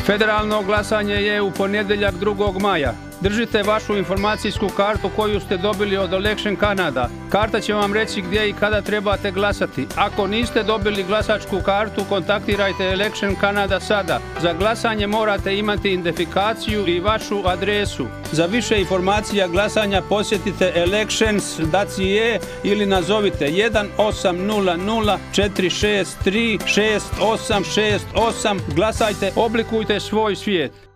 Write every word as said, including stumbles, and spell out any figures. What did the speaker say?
Federalno glasanje je u ponedjeljak drugog maja. Držite vašu informacijsku kartu koju ste dobili od Election Canada. Karta će vam reći gdje i kada trebate glasati. Ako niste dobili glasačku kartu, kontaktirajte Election Canada sada. Za glasanje morate imati identifikaciju i vašu adresu. Za više informacija glasanja posjetite elections dot c a ili nazovite jedan osam nula nula četiri šest tri šest osam šest osam. Glasajte, oblikujte svoj svijet.